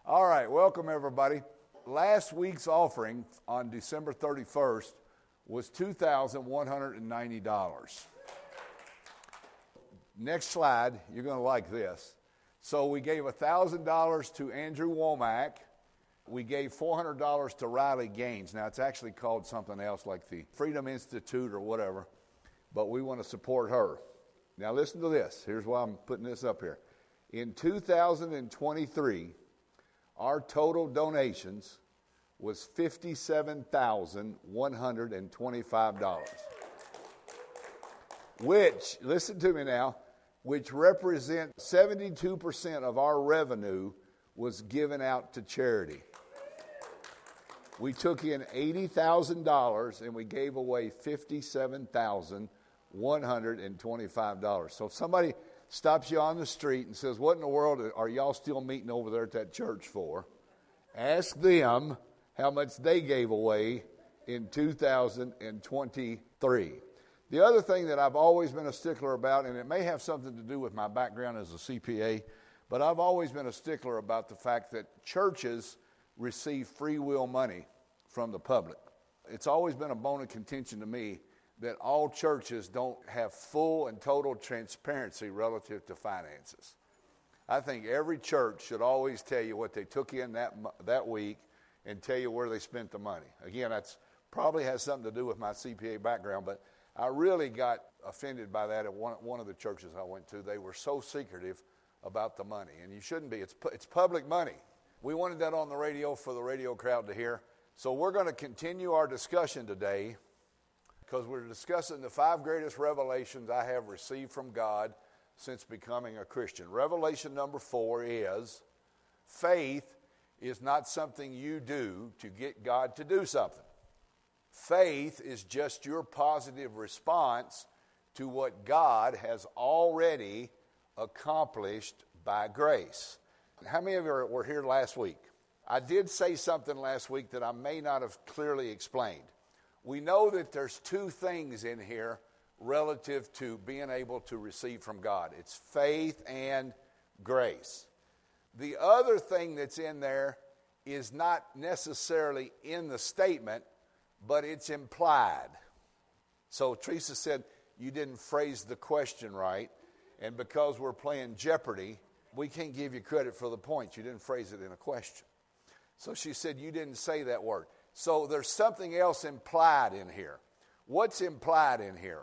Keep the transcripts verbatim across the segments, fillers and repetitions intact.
All right, welcome everybody. Last week's offering on December thirty-first was two thousand one hundred ninety dollars. Next slide, you're going to like this. So we gave one thousand dollars to Andrew Womack. We gave four hundred dollars to Riley Gaines. Now, it's actually called something else like the Freedom Institute or whatever, but we want to support her. Now, listen to this. Here's why I'm putting this up here. In two thousand twenty-three, our total donations was fifty-seven thousand one hundred twenty-five dollars, which, listen to me now, which represents seventy-two percent of our revenue was given out to charity. We took in eighty thousand dollars and we gave away fifty-seven thousand one hundred twenty-five dollars. So if somebody stops you on the street and says, what in the world are y'all still meeting over there at that church for? Ask them how much they gave away in two thousand twenty-three. The other thing that I've always been a stickler about, and it may have something to do with my background as a C P A, but I've always been a stickler about the fact that churches receive free will money from the public. It's always been a bone of contention to me that all churches don't have full and total transparency relative to finances. I think every church should always tell you what they took in that that week and tell you where they spent the money. Again, that's probably has something to do with my C P A background, but I really got offended by that at one, one of the churches I went to. They were so secretive about the money, and you shouldn't be. It's it's public money. We wanted that on the radio for the radio crowd to hear. So we're going to continue our discussion today because we're discussing the five greatest revelations I have received from God since becoming a Christian. Revelation number four is, faith is not something you do to get God to do something. Faith is just your positive response to what God has already accomplished by grace. How many of you were here last week? I did say something last week that I may not have clearly explained. We know that there's two things in here relative to being able to receive from God. It's faith and grace. The other thing that's in there is not necessarily in the statement, but it's implied. So Teresa said, you didn't phrase the question right, and because we're playing Jeopardy, we can't give you credit for the point. You didn't phrase it in a question. So she said, you didn't say that word. So there's something else implied in here. What's implied in here?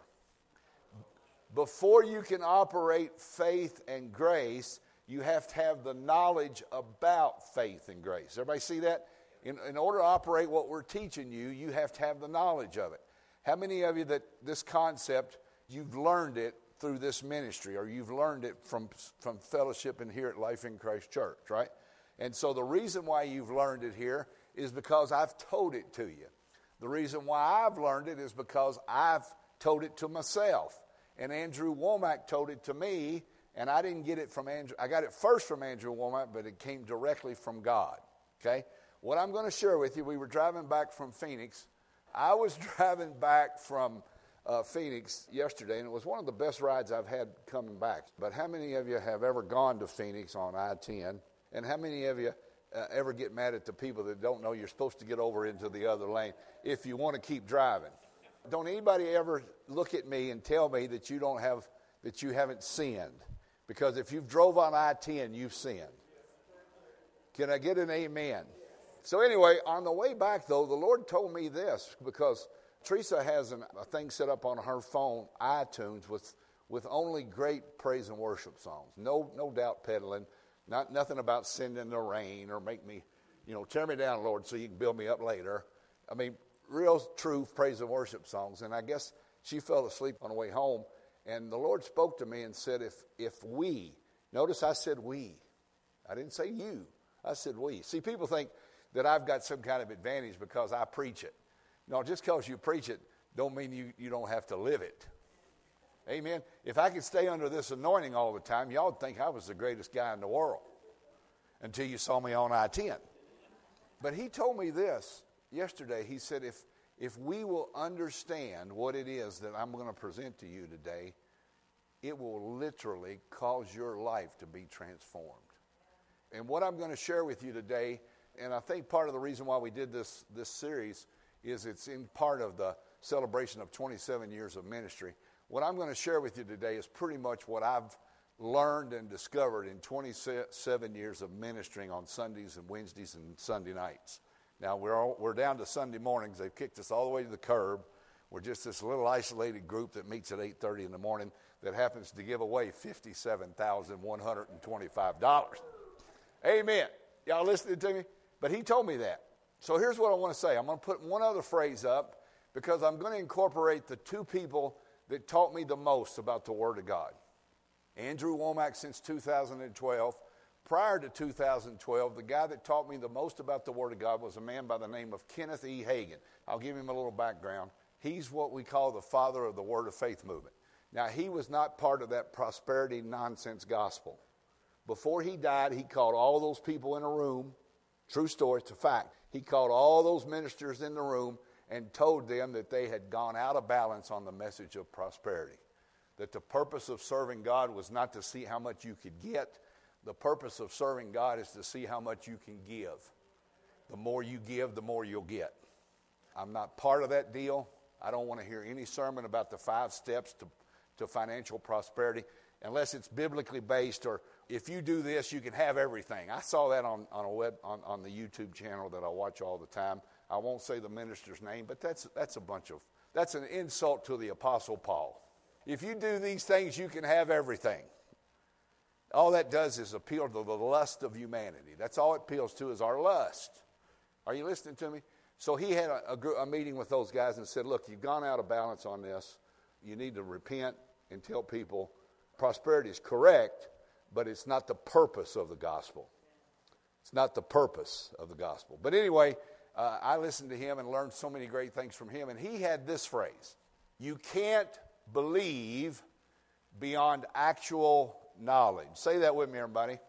Before you can operate faith and grace, you have to have the knowledge about faith and grace. Everybody see that? In, in order to operate what we're teaching you, you have to have the knowledge of it. How many of you that this concept, you've learned it through this ministry, or you've learned it from, from fellowship and here at Life in Christ Church, right? And so the reason why you've learned it here is because I've told it to you. The reason why I've learned it is because I've told it to myself. And Andrew Womack told it to me, and I didn't get it from Andrew. I got it first from Andrew Womack, but it came directly from God, okay? What I'm going to share with you, we were driving back from Phoenix. I was driving back from uh, Phoenix yesterday, and it was one of the best rides I've had coming back. But how many of you have ever gone to Phoenix on I ten? And how many of you uh, ever get mad at the people that don't know you're supposed to get over into the other lane if you want to keep driving? Don't anybody ever look at me and tell me that you don't have, that you haven't sinned? Because if you've drove on I ten, you've sinned. Can I get an amen? So anyway, on the way back, though, the Lord told me this, because Teresa has an, a thing set up on her phone, iTunes, with with only great praise and worship songs. No no doubt peddling, not nothing about send in the rain or make me, you know, tear me down, Lord, so you can build me up later. I mean, real true praise and worship songs. And I guess she fell asleep on the way home, and the Lord spoke to me and said, if if we, notice I said we, I didn't say you, I said we. See, people think that I've got some kind of advantage because I preach it. No, just because you preach it don't mean you, you don't have to live it. Amen. If I could stay under this anointing all the time, y'all would think I was the greatest guy in the world until you saw me on I ten. But he told me this yesterday. He said, if if we will understand what it is that I'm going to present to you today, it will literally cause your life to be transformed. And what I'm going to share with you today, and I think part of the reason why we did this, this series is it's in part of the celebration of twenty-seven years of ministry. What I'm going to share with you today is pretty much what I've learned and discovered in twenty-seven years of ministering on Sundays and Wednesdays and Sunday nights. Now, we're all, we're down to Sunday mornings. They've kicked us all the way to the curb. We're just this little isolated group that meets at eight thirty in the morning that happens to give away fifty-seven thousand one hundred twenty-five dollars. Amen. Y'all listening to me? But he told me that. So here's what I want to say. I'm going to put one other phrase up because I'm going to incorporate the two people that taught me the most about the Word of God. Andrew Womack since two thousand twelve. Prior to two thousand twelve, the guy that taught me the most about the Word of God was a man by the name of Kenneth E. Hagin. I'll give him a little background. He's what we call the father of the Word of Faith movement. Now, he was not part of that prosperity nonsense gospel. Before he died, he called all those people in a room. True story, it's a fact. He called all those ministers in the room and told them that they had gone out of balance on the message of prosperity. That the purpose of serving God was not to see how much you could get. The purpose of serving God is to see how much you can give. The more you give, the more you'll get. I'm not part of that deal. I don't want to hear any sermon about the five steps to, to financial prosperity unless it's biblically based, or if you do this, you can have everything. I saw that on, on a web on, on the YouTube channel that I watch all the time. I won't say the minister's name, but that's that's a bunch of that's an insult to the Apostle Paul. If you do these things, you can have everything. All that does is appeal to the lust of humanity. That's all it appeals to is our lust. Are you listening to me? So he had a, a, a meeting with those guys and said, look, you've gone out of balance on this. You need to repent and tell people prosperity is correct, but it's not the purpose of the gospel. It's not the purpose of the gospel. But anyway, uh, I listened to him and learned so many great things from him. And he had this phrase: you can't believe beyond actual knowledge. Say that with me, everybody. You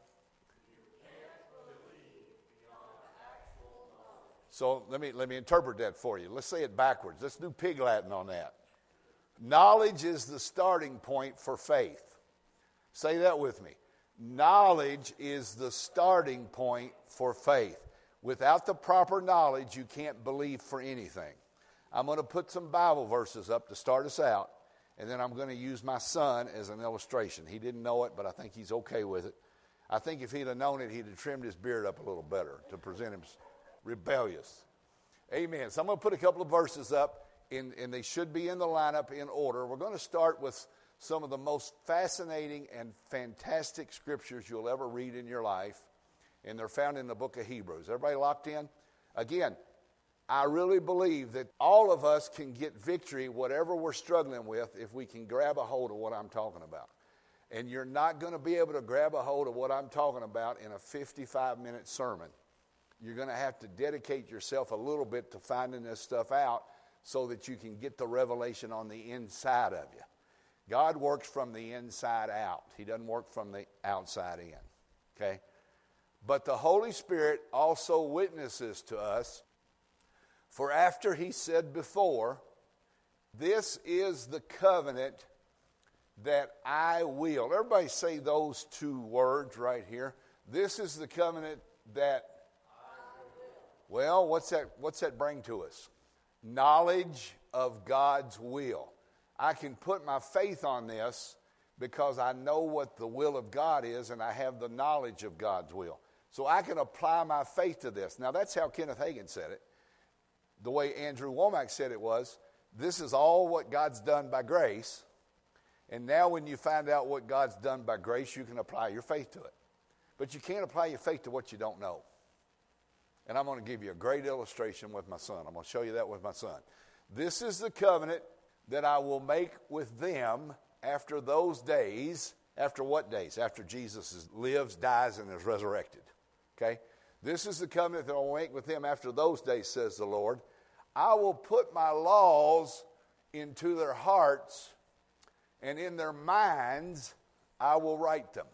can't believe beyond actual knowledge. So let me let me interpret that for you. Let's say it backwards. Let's do pig Latin on that. Knowledge is the starting point for faith. Say that with me. Knowledge is the starting point for faith. Without the proper knowledge, you can't believe for anything. I'm going to put some Bible verses up to start us out, and then I'm going to use my son as an illustration. He didn't know it, but I think he's okay with it. I think if he'd have known it, he'd have trimmed his beard up a little better to present him rebellious. Amen. So I'm going to put a couple of verses up, in, and they should be in the lineup in order. We're going to start with some of the most fascinating and fantastic scriptures you'll ever read in your life, and they're found in the book of Hebrews. Everybody locked in? Again, I really believe that all of us can get victory, whatever we're struggling with, if we can grab a hold of what I'm talking about. And you're not going to be able to grab a hold of what I'm talking about in a fifty-five minute sermon. You're going to have to dedicate yourself a little bit to finding this stuff out so that you can get the revelation on the inside of you. God works from the inside out. He doesn't work from the outside in. Okay? But the Holy Spirit also witnesses to us. For after he said before, this is the covenant that I will. Everybody say those two words right here. This is the covenant that I will. Well, what's that, what's that bring to us? Knowledge of God's will. I can put my faith on this because I know what the will of God is and I have the knowledge of God's will. So I can apply my faith to this. Now, that's how Kenneth Hagin said it. The way Andrew Womack said it was, this is all what God's done by grace. And now when you find out what God's done by grace, you can apply your faith to it. But you can't apply your faith to what you don't know. And I'm going to give you a great illustration with my son. I'm going to show you that with my son. This is the covenant that I will make with them after those days. After what days? After Jesus lives, dies, and is resurrected. Okay? This is the covenant that I will make with them after those days, says the Lord. I will put my laws into their hearts, and in their minds I will write them.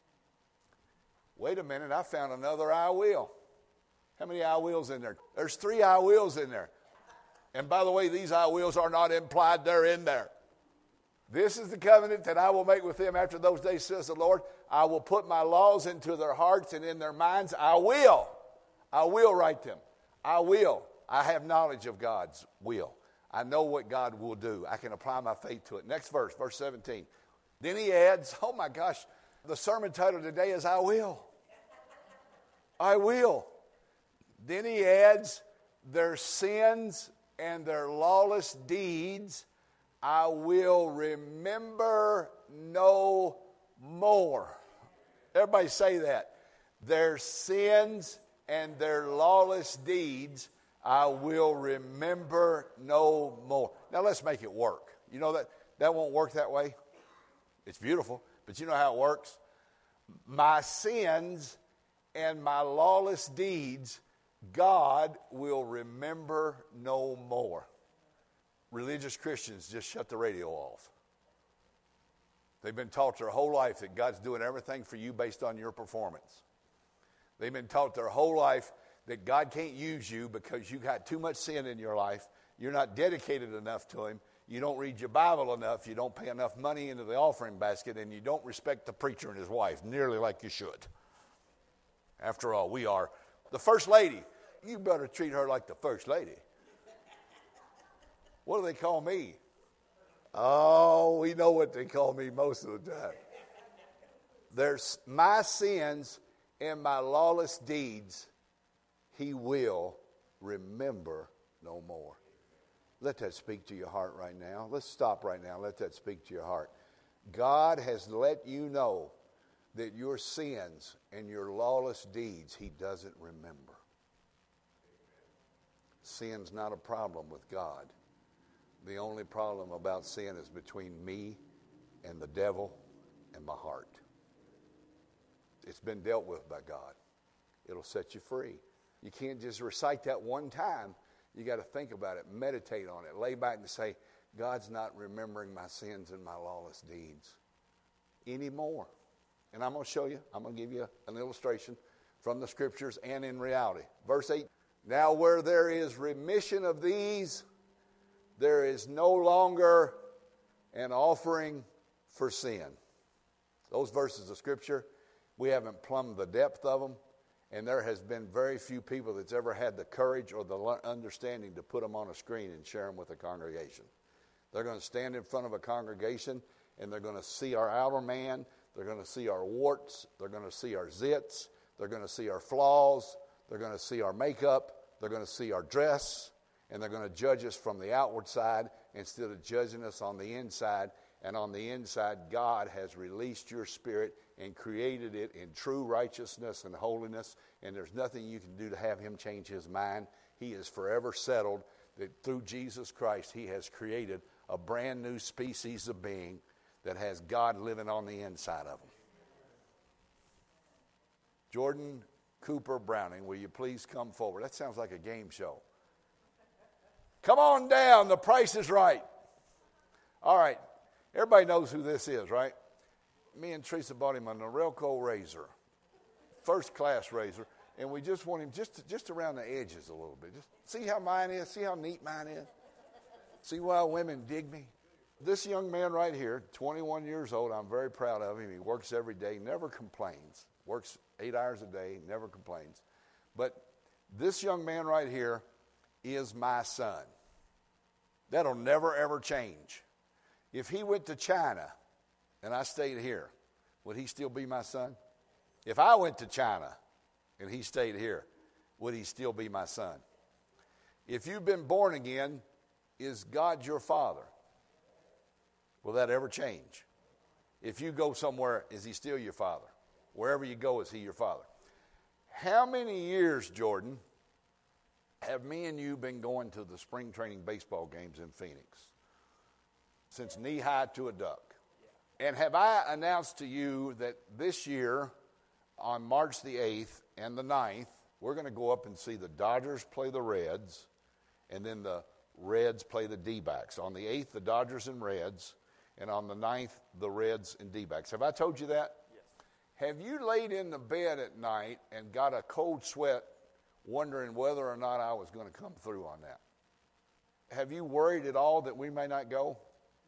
Wait a minute, I found another I will. How many I wills in there? There's three I wills in there. And by the way, these I wills are not implied, they're in there. This is the covenant that I will make with them after those days, says the Lord. I will put my laws into their hearts and in their minds. I will. I will write them. I will. I have knowledge of God's will. I know what God will do. I can apply my faith to it. Next verse, verse seventeen. Then he adds, oh my gosh, the sermon title today is I will. I will. Then he adds, their sins and their lawless deeds I will remember no more. Everybody say that. Their sins and their lawless deeds I will remember no more. Now let's make it work. You know that that won't work that way? It's beautiful, but you know how it works? My sins and my lawless deeds God will remember no more. Religious Christians just shut the radio off. They've been taught their whole life that God's doing everything for you based on your performance. They've been taught their whole life that God can't use you because you got too much sin in your life. You're not dedicated enough to Him. You don't read your Bible enough. You don't pay enough money into the offering basket, and you don't respect the preacher and his wife nearly like you should. After all, we are the first lady. You better treat her like the first lady. What do they call me? Oh, we know what they call me most of the time. There's my sins and my lawless deeds He will remember no more. Let that speak to your heart right now. Let's stop right now. Let that speak to your heart. God has let you know that your sins and your lawless deeds He doesn't remember. Sin's not a problem with God. The only problem about sin is between me and the devil and my heart. It's been dealt with by God. It'll set you free. You can't just recite that one time. You got to think about it, meditate on it, lay back and say, God's not remembering my sins and my lawless deeds anymore. And I'm going to show you, I'm going to give you an illustration from the scriptures and in reality. Verse eight, now where there is remission of these, there is no longer an offering for sin. Those verses of Scripture, we haven't plumbed the depth of them, and there has been very few people that's ever had the courage or the understanding to put them on a screen and share them with a congregation. They're going to stand in front of a congregation, and they're going to see our outer man, they're going to see our warts, they're going to see our zits, they're going to see our flaws, they're going to see our makeup, they're going to see our dress, and they're going to judge us from the outward side instead of judging us on the inside. And on the inside, God has released your spirit and created it in true righteousness and holiness. And there's nothing you can do to have Him change His mind. He is forever settled that through Jesus Christ, He has created a brand new species of being that has God living on the inside of them. Jordan Cooper Browning, will you please come forward? That sounds like a game show. Come on down, the price is right. All right, everybody knows who this is, right? Me and Teresa bought him a Norelco razor, first class razor, and we just want him just, just around the edges a little bit. Just see how mine is, see how neat mine is. See why women dig me. This young man right here, twenty-one years old, I'm very proud of him. He works every day, never complains. Works eight hours a day, never complains. But this young man right here is my son. That'll never, ever change. If he went to China and I stayed here, would he still be my son? If I went to China and he stayed here, would he still be my son? If you've been born again, is God your father? Will that ever change? If you go somewhere, is he still your father? Wherever you go, is he your father? How many years, Jordan, have me and you been going to the spring training baseball games in Phoenix? Since knee high to a duck. And have I announced to you that this year, on March the eighth and the ninth, we're going to go up and see the Dodgers play the Reds, and then the Reds play the D-backs. On the eighth, the Dodgers and Reds, and on the ninth, the Reds and D-backs. Have I told you that? Yes. Have you laid in the bed at night and got a cold sweat wondering whether or not I was going to come through on that? Have you worried at all that we may not go?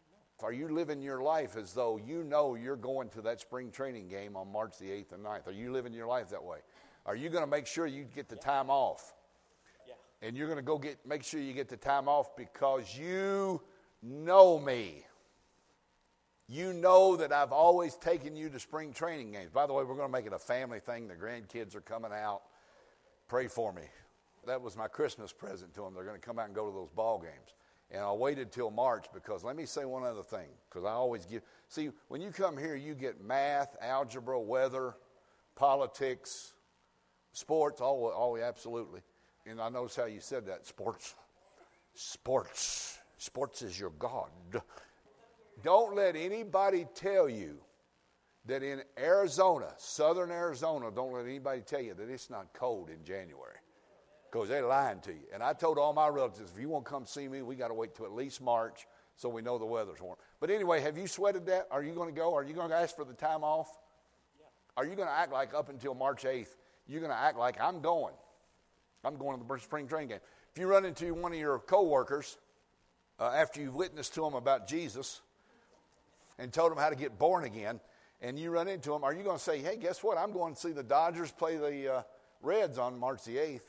Are you living your life as though you know you're going to that spring training game on March the eighth and ninth? Are you living your life that way? Are you going to make sure you get the time off? Yeah. And you're going to go get make sure you get the time off because you know me. You know that I've always taken you to spring training games. By the way, we're going to make it a family thing. The grandkids are coming out. Pray for me. That was my Christmas present to them. They're going to come out and go to those ball games. And I waited till March because let me say one other thing, because I always give. See, when you come here, you get math, algebra, weather, politics, sports, all, all absolutely. And I notice how you said that, sports. Sports. Sports is your God. Don't let anybody tell you that in Arizona, southern Arizona, don't let anybody tell you that it's not cold in January. Because they're lying to you. And I told all my relatives, if you want to come see me, we got to wait till at least March so we know the weather's warm. But anyway, have you sweated that? Are you going to go? Are you going to ask for the time off? Yeah. Are you going to act like up until March eighth, you're going to act like I'm going? I'm going to the spring training game. If you run into one of your coworkers uh, after you've witnessed to them about Jesus and told them how to get born again, and you run into them, are you going to say, hey, guess what? I'm going to see the Dodgers play the uh, Reds on March the eighth.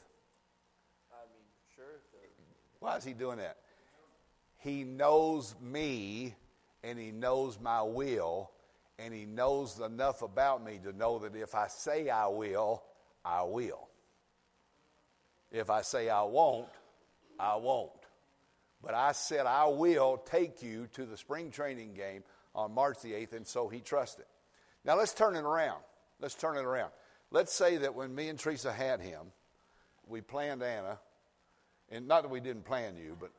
Why is he doing that? He knows me, and he knows my will, and he knows enough about me to know that if I say I will, I will. If I say I won't, I won't. But I said I will take you to the spring training game on March the eighth, and so he trusted. Now let's turn it around. Let's turn it around. Let's say that when me and Teresa had him, we planned Anna. And not that we didn't plan you, but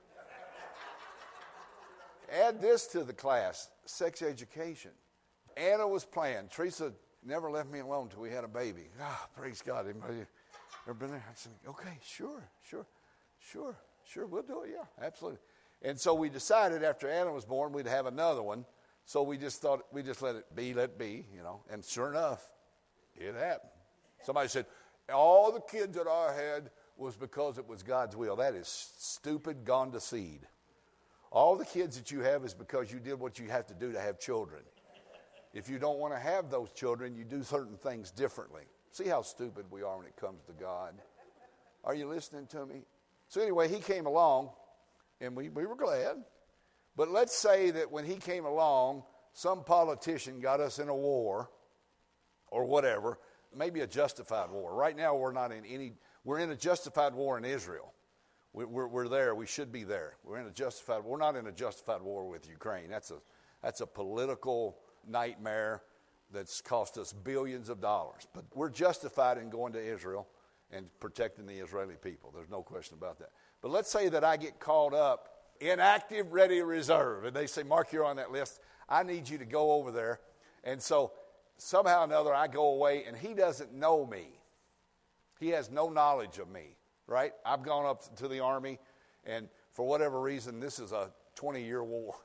add this to the class, sex education. Anna was planned. Teresa never left me alone until we had a baby. Ah, praise God. Anybody ever been there? I said, okay, sure, sure, sure, sure, we'll do it, yeah, absolutely. And so we decided after Anna was born, we'd have another one. So we just thought, we just let it be, let it be, you know. And sure enough, it happened. Somebody said, all the kids that I had was because it was God's will. That is stupid, gone to seed. All the kids that you have is because you did what you have to do to have children. If you don't want to have those children, you do certain things differently. See how stupid we are when it comes to God. Are you listening to me? So anyway, he came along, and we, we were glad. But let's say that when he came along, some politician got us in a war or whatever, maybe a justified war. Right now, we're not in any... We're in a justified war in Israel. We're, we're, we're there. We should be there. We're in a justified. We're not in a justified war with Ukraine. That's a that's a political nightmare that's cost us billions of dollars. But we're justified in going to Israel and protecting the Israeli people. There's no question about that. But let's say that I get called up in active, ready, reserve, and they say, Mark, you're on that list. I need you to go over there. And so somehow or another, I go away, and he doesn't know me. He has no knowledge of me, right? I've gone up to the Army, and for whatever reason, this is a twenty-year war.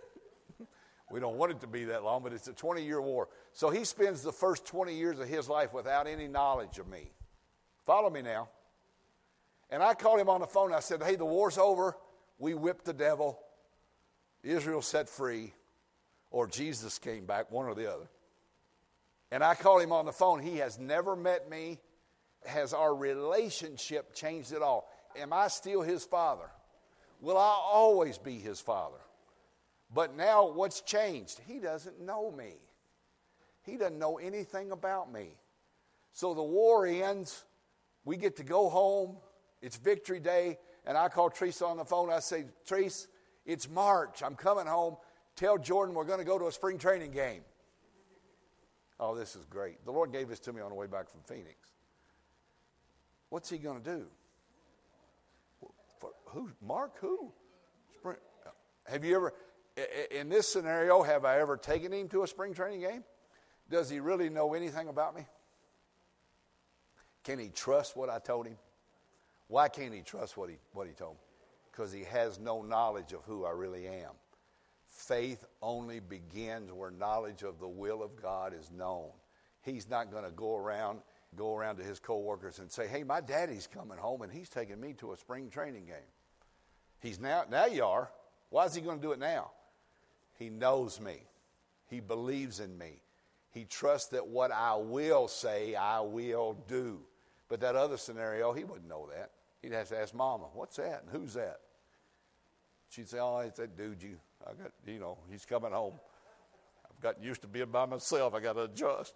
We don't want it to be that long, but it's a twenty-year war. So he spends the first twenty years of his life without any knowledge of me. Follow me now. And I called him on the phone, and I said, hey, the war's over. We whipped the devil. Israel set free. Or Jesus came back, one or the other. And I called him on the phone. He has never met me. Has our relationship changed at all? Am I still his father? Will I always be his father? But now what's changed? He doesn't know me. He doesn't know anything about me. So the war ends. We get to go home. It's Victory Day. And I call Teresa on the phone. I say, Teresa, it's March. I'm coming home. Tell Jordan we're going to go to a spring training game. Oh, this is great. The Lord gave this to me on the way back from Phoenix. What's he going to do? For who? Mark, who? Spring. Have you ever, in this scenario, have I ever taken him to a spring training game? Does he really know anything about me? Can he trust what I told him? Why can't he trust what he, what he told me? Because he has no knowledge of who I really am. Faith only begins where knowledge of the will of God is known. He's not going to go around go around to his coworkers and say, hey, my daddy's coming home and he's taking me to a spring training game. He's now, now you are. Why is he going to do it now? He knows me. He believes in me. He trusts that what I will say, I will do. But that other scenario, he wouldn't know that. He'd have to ask Mama, what's that and who's that? She'd say, oh, it's that dude you, I got, you know, he's coming home. I've gotten used to being by myself. I got to adjust.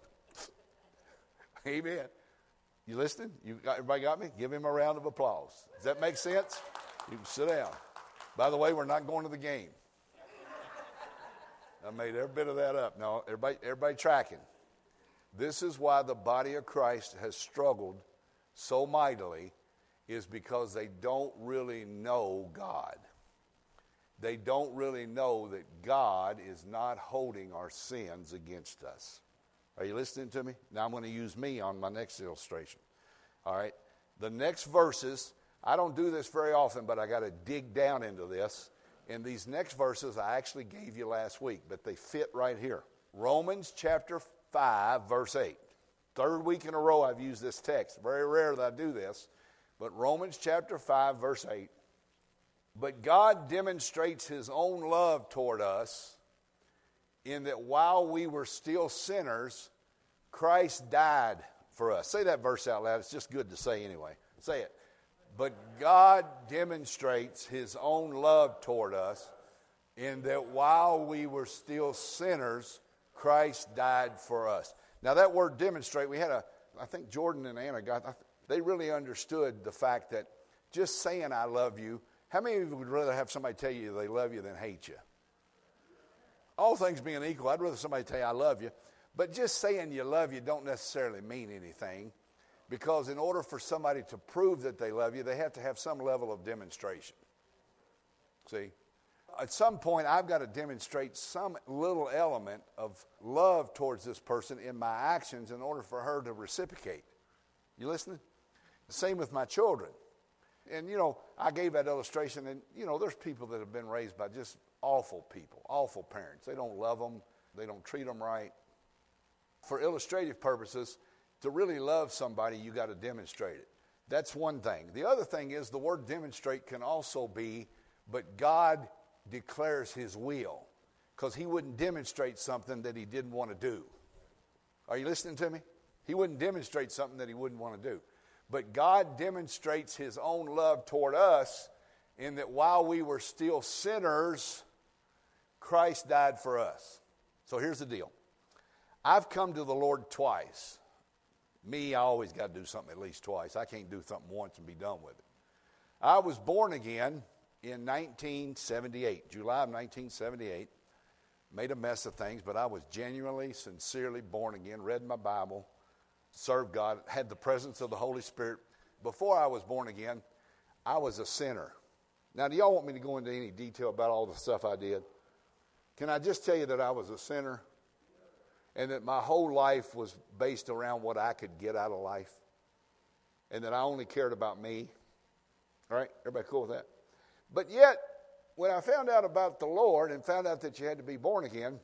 Amen. You listening? You got, everybody got me? Give him a round of applause. Does that make sense? You can sit down. By the way, we're not going to the game. I made every bit of that up. No, everybody, everybody tracking. This is why the body of Christ has struggled so mightily, is because they don't really know God. They don't really know that God is not holding our sins against us. Are you listening to me? Now I'm going to use me on my next illustration. All right. The next verses, I don't do this very often, but I got to dig down into this. And these next verses I actually gave you last week, but they fit right here. Romans chapter five, verse eight. Third week in a row I've used this text. Very rare that I do this. But Romans chapter five, verse eight. But God demonstrates his own love toward us in that while we were still sinners, Christ died for us. Say that verse out loud. It's just good to say anyway. Say it. But God demonstrates his own love toward us in that while we were still sinners, Christ died for us. Now that word demonstrate, we had a, I think Jordan and Anna got, they really understood the fact that just saying I love you, how many of you would rather have somebody tell you they love you than hate you? All things being equal, I'd rather somebody tell you I love you. But just saying you love you don't necessarily mean anything, because in order for somebody to prove that they love you, they have to have some level of demonstration. See? At some point, I've got to demonstrate some little element of love towards this person in my actions in order for her to reciprocate. You listening? Same with my children. And, you know, I gave that illustration, and, you know, there's people that have been raised by just awful people, awful parents. They don't love them. They don't treat them right. For illustrative purposes, to really love somebody, you got to demonstrate it. That's one thing. The other thing is the word demonstrate can also be, but God declares his will, because he wouldn't demonstrate something that he didn't want to do. Are you listening to me? He wouldn't demonstrate something that he wouldn't want to do. But God demonstrates his own love toward us in that while we were still sinners, Christ died for us. So here's the deal. I've come to the Lord twice. Me, I always got to do something at least twice. I can't do something once and be done with it. I was born again in nineteen seventy-eight, July of nineteen seventy-eight. Made a mess of things, but I was genuinely, sincerely born again, read my Bible, served God, had the presence of the Holy Spirit. Before I was born again, I was a sinner. Now, do y'all want me to go into any detail about all the stuff I did? Can I just tell you that I was a sinner and that my whole life was based around what I could get out of life and that I only cared about me? All right? Everybody cool with that? But yet, when I found out about the Lord and found out that you had to be born again,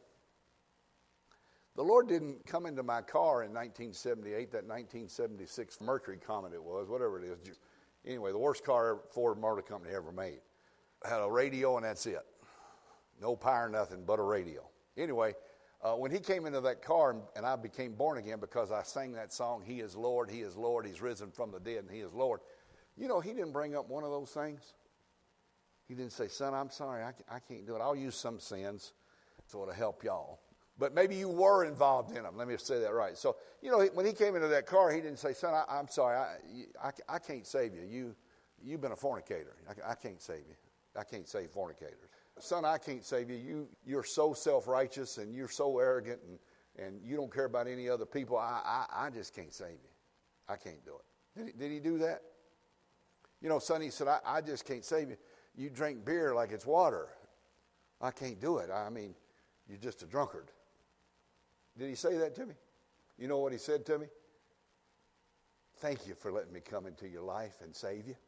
the Lord didn't come into my car in nineteen seventy-eight, that nineteen seventy-six Mercury Comet it was, whatever it is. Anyway, the worst car Ford Motor Company ever made. Had a radio and that's it. No power, nothing but a radio. Anyway, uh, when he came into that car and, and I became born again because I sang that song, He is Lord, He is Lord, He's risen from the dead and He is Lord. You know, he didn't bring up one of those things. He didn't say, son, I'm sorry, I, I can't do it. I'll use some sins so it'll help y'all. But maybe you were involved in them. Let me say that right. So, you know, when he came into that car, he didn't say, son, I, I'm sorry, I, I, I can't save you. You, you've been a fornicator. I, I can't save you. I can't save fornicators. Son, I can't save you. You, you're so self-righteous and you're so arrogant and, and you don't care about any other people. I, I, I just can't save you. I can't do it. Did he, did he do that? You know, son, he said, I, I just can't save you. You drink beer like it's water. I can't do it. I mean, you're just a drunkard. Did he say that to me? You know what he said to me? Thank you for letting me come into your life and save you.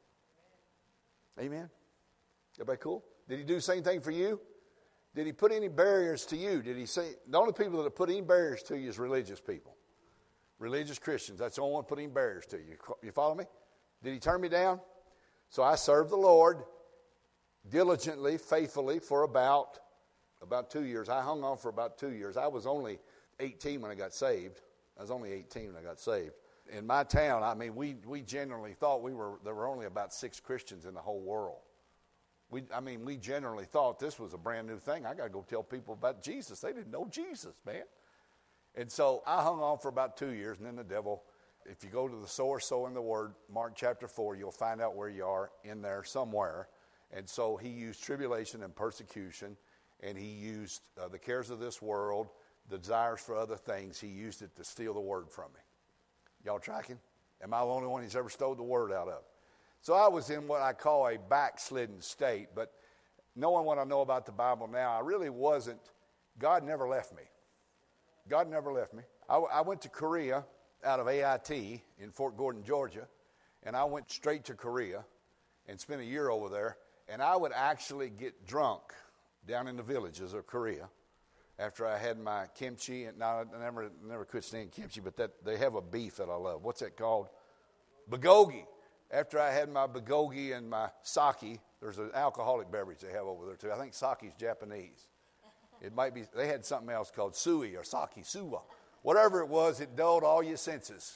Amen? Everybody cool? Did he do the same thing for you? Did he put any barriers to you? Did he say, the only people that have put any barriers to you is religious people. Religious Christians. That's the only one putting barriers to you. You follow me? Did he turn me down? So I served the Lord diligently, faithfully for about about two years. I hung on for about two years. I was only eighteen when I got saved. I was only eighteen when I got saved. In my town, I mean, we, we genuinely thought we were there were only about six Christians in the whole world. We, I mean, we generally thought this was a brand new thing. I got to go tell people about Jesus. They didn't know Jesus, man. And so I hung on for about two years, and then the devil, if you go to the source, so in the Word, Mark chapter four, you'll find out where you are in there somewhere. And so he used tribulation and persecution, and he used uh, the cares of this world, the desires for other things. He used it to steal the Word from me. Y'all tracking? Am I the only one he's ever stole the Word out of? So I was in what I call a backslidden state, but knowing what I know about the Bible now, I really wasn't. God never left me. God never left me. I, I went to Korea out of A I T in Fort Gordon, Georgia, and I went straight to Korea and spent a year over there, and I would actually get drunk down in the villages of Korea after I had my kimchi. And now I never, never could stand kimchi, but that they have a beef that I love. What's that called? Bulgogi. After I had my bulgogi and my sake, there's an alcoholic beverage they have over there too. I think sake is Japanese. It might be, they had something else called sui or sake, suwa. Whatever it was, it dulled all your senses.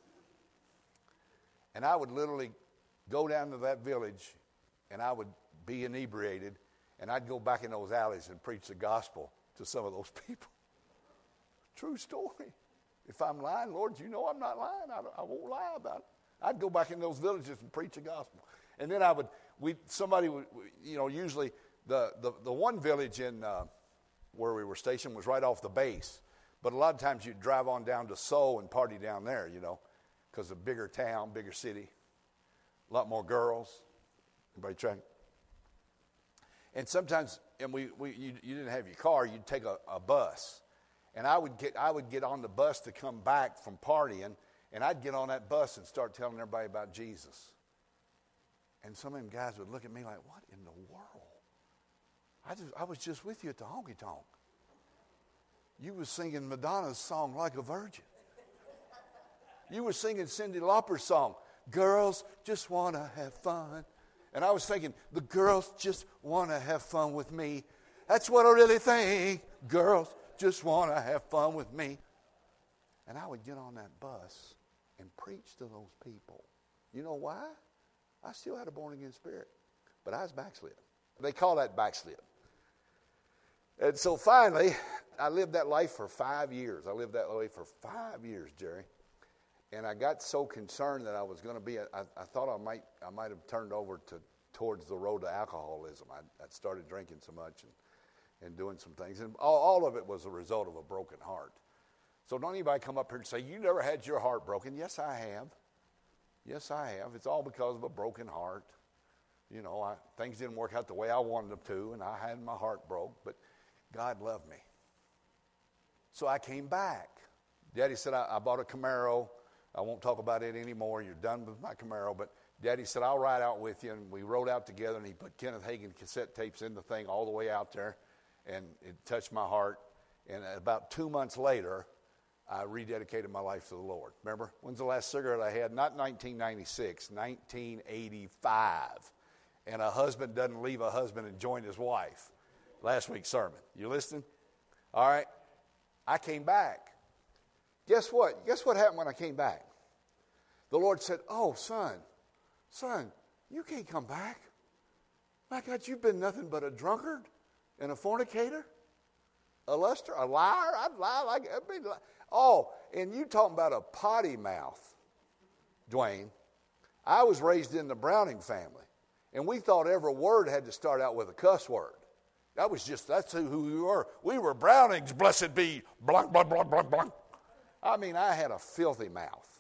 And I would literally go down to that village, and I would be inebriated, and I'd go back in those alleys and preach the gospel to some of those people. True story. If I'm lying, Lord, you know I'm not lying. I, I won't lie about it. I'd go back in those villages and preach the gospel. And then I would, we somebody would, you know, usually the, the, the one village in uh, where we were stationed was right off the base. But a lot of times you'd drive on down to Seoul and party down there, you know, because a bigger town, bigger city, a lot more girls. Everybody trying? And sometimes, and we, we you, you didn't have your car, you'd take a, a bus. And I would get I would get on the bus to come back from partying, and I'd get on that bus and start telling everybody about Jesus. And some of them guys would look at me like, what in the world? I, just, I was just with you at the honky-tonk. You were singing Madonna's song, Like a Virgin. You were singing Cyndi Lauper's song, Girls Just Want to Have Fun. And I was thinking, the girls just want to have fun with me. That's what I really think. Girls just want to have fun with me. And I would get on that bus and preach to those people. You know why? I still had a born-again spirit, but I was backslid. They call that backslid. And so finally, I lived that life for five years. I lived that way for five years, Jerry. And I got so concerned that I was going to be, I, I thought I might I might have turned over to towards the road to alcoholism. I I'd started drinking so much and, and doing some things. And all, all of it was a result of a broken heart. So don't anybody come up here and say, you never had your heart broken. Yes, I have. Yes, I have. It's all because of a broken heart. You know, I, things didn't work out the way I wanted them to, and I had my heart broke, but God loved me. So I came back. Daddy said, I, I bought a Camaro. I won't talk about it anymore. You're done with my Camaro. But Daddy said, I'll ride out with you. And we rode out together, and he put Kenneth Hagin cassette tapes in the thing all the way out there. And it touched my heart. And about two months later, I rededicated my life to the Lord. Remember? When's the last cigarette I had? Not nineteen ninety-six, nineteen eighty-five. And a husband doesn't leave a husband and join his wife. Last week's sermon. You listening? All right. I came back. Guess what? Guess what happened when I came back? The Lord said, oh, son, son, you can't come back. My God, you've been nothing but a drunkard and a fornicator, a luster, a liar. I'd lie like, I'd be li- oh, and you talking about a potty mouth, Dwayne. I was raised in the Browning family, and we thought every word had to start out with a cuss word. That was just, that's who, who we were. We were Brownings, blessed be, blank, blank, blank, blank, blank. I mean, I had a filthy mouth.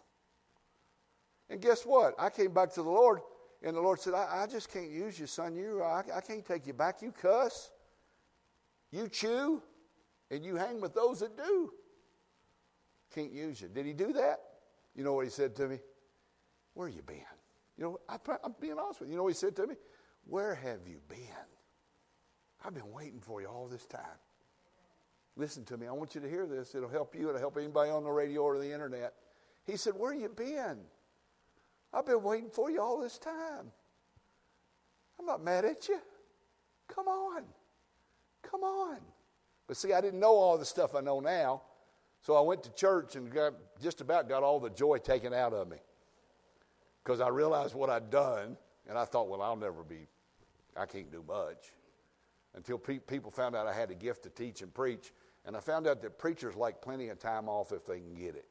And guess what? I came back to the Lord, and the Lord said, I, I just can't use you, son. You, I, I can't take you back. You cuss, you chew, and you hang with those that do. Can't use you. Did he do that? You know what he said to me? Where you been? You know, I, I'm being honest with you. You know what he said to me? Where have you been? I've been waiting for you all this time. Listen to me. I want you to hear this. It'll help you. It'll help anybody on the radio or the internet. He said, where you been? I've been waiting for you all this time. I'm not mad at you. Come on. Come on. But see, I didn't know all the stuff I know now. So I went to church and got, just about got all the joy taken out of me. Because I realized what I'd done. And I thought, well, I'll never be, I can't do much. Until pe- people found out I had a gift to teach and preach. And I found out that preachers like plenty of time off if they can get it.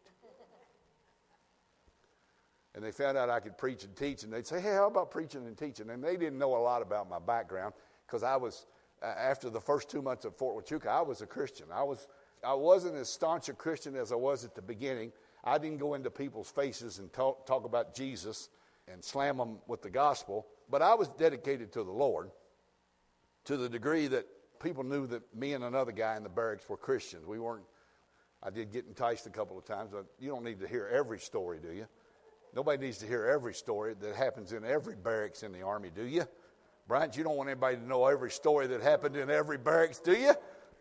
And they found out I could preach and teach. And they'd say, hey, how about preaching and teaching? And they didn't know a lot about my background. Because I was, uh, after the first two months at Fort Huachuca, I was a Christian. I, was, I wasn't as staunch a Christian as I was at the beginning. I didn't go into people's faces and talk, talk about Jesus and slam them with the gospel. But I was dedicated to the Lord to the degree that people knew that me and another guy in the barracks were Christians. We weren't, I did get enticed a couple of times. But you don't need to hear every story, do you? Nobody needs to hear every story that happens in every barracks in the Army, do you? Bryant, you don't want anybody to know every story that happened in every barracks, do you?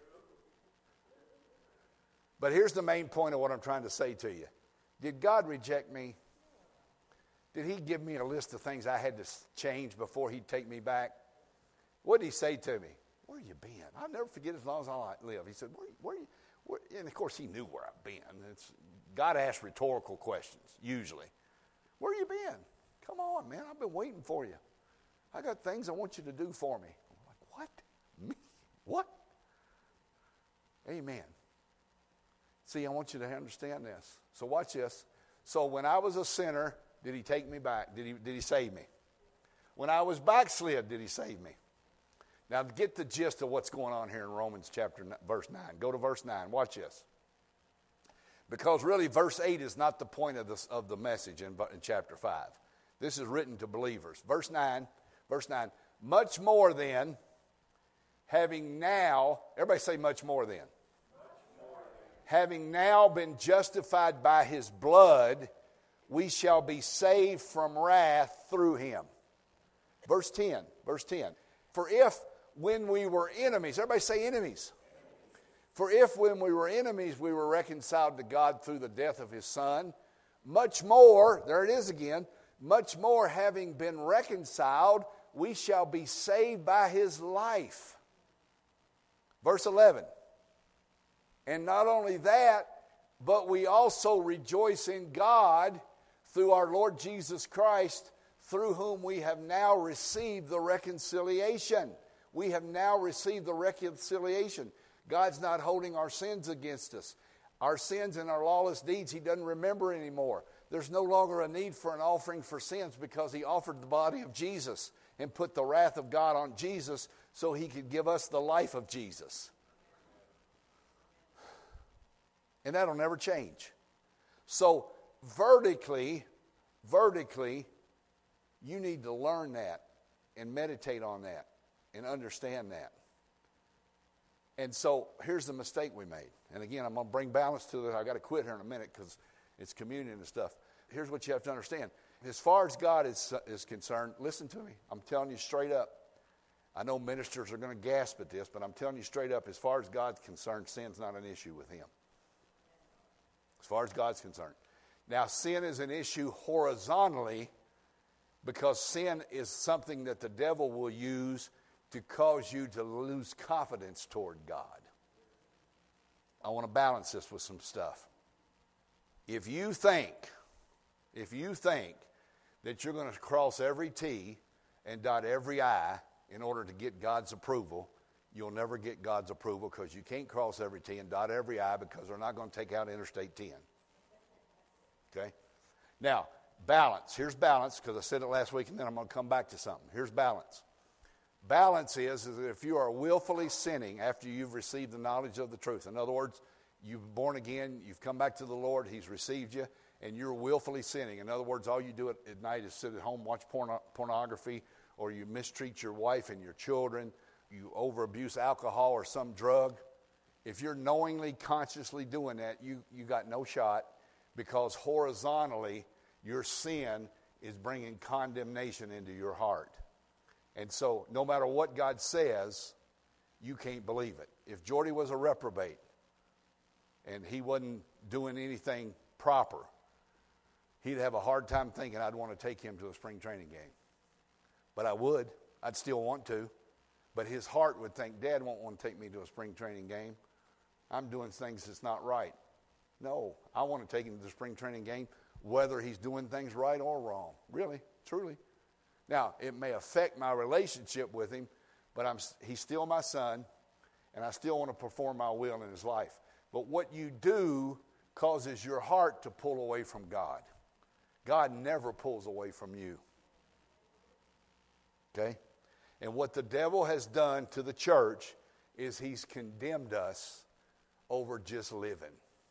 But here's the main point of what I'm trying to say to you. Did God reject me? Did he give me a list of things I had to change before he'd take me back? What did he say to me? Where you been? I'll never forget as long as I live. He said, where, where you, where? And of course he knew where I've been. It's, God asks rhetorical questions, usually. Where you been? Come on, man. I've been waiting for you. I got things I want you to do for me. I'm like, what? Me? What? Amen. See, I want you to understand this. So watch this. So when I was a sinner, did he take me back? Did he, did he save me? When I was backslid, did he save me? Now get the gist of what's going on here in Romans chapter verse nine. Go to verse nine. Watch this. Because really, verse eight is not the point of, this, of the message in, in chapter five. This is written to believers. Verse nine, verse nine. Much more then, having now, everybody say much more then. Much more than. Having now been justified by his blood, we shall be saved from wrath through him. Verse ten, verse ten. For if when we were enemies, everybody say enemies. For if when we were enemies we were reconciled to God through the death of his Son, much more, there it is again, much more having been reconciled, we shall be saved by his life. Verse eleven. And not only that, but we also rejoice in God through our Lord Jesus Christ, through whom we have now received the reconciliation. We have now received the reconciliation. God's not holding our sins against us. Our sins and our lawless deeds he doesn't remember anymore. There's no longer a need for an offering for sins because he offered the body of Jesus and put the wrath of God on Jesus so he could give us the life of Jesus. And that'll never change. So vertically, vertically, you need to learn that and meditate on that and understand that. And so here's the mistake we made. And again, I'm going to bring balance to this. I've got to quit here in a minute because it's communion and stuff. Here's what you have to understand. As far as God is, is concerned, listen to me. I'm telling you straight up. I know ministers are going to gasp at this, but I'm telling you straight up, as far as God's concerned, sin's not an issue with him. As far as God's concerned. Now, sin is an issue horizontally because sin is something that the devil will use to cause you to lose confidence toward God. I want to balance this with some stuff. If you think, if you think that you're going to cross every T and dot every I in order to get God's approval, you'll never get God's approval because you can't cross every T and dot every I because they're not going to take out Interstate ten. Okay? Now, balance. Here's balance because I said it last week and then I'm going to come back to something. Here's balance. Balance is, is that if you are willfully sinning after you've received the knowledge of the truth. In other words, you've been born again, you've come back to the Lord, he's received you, and you're willfully sinning. In other words, all you do at, at night is sit at home, watch porno, pornography, or you mistreat your wife and your children, you over-abuse alcohol or some drug. If you're knowingly, consciously doing that, you, you got no shot because horizontally your sin is bringing condemnation into your heart. And so no matter what God says, you can't believe it. If Jordy was a reprobate and he wasn't doing anything proper, he'd have a hard time thinking I'd want to take him to a spring training game. But I would. I'd still want to. But his heart would think, Dad won't want to take me to a spring training game. I'm doing things that's not right. No, I want to take him to the spring training game, whether he's doing things right or wrong. Really, truly. Now, it may affect my relationship with him, but I'm, he's still my son, and I still want to perform my will in his life. But what you do causes your heart to pull away from God. God never pulls away from you. Okay? And what the devil has done to the church is he's condemned us over just living.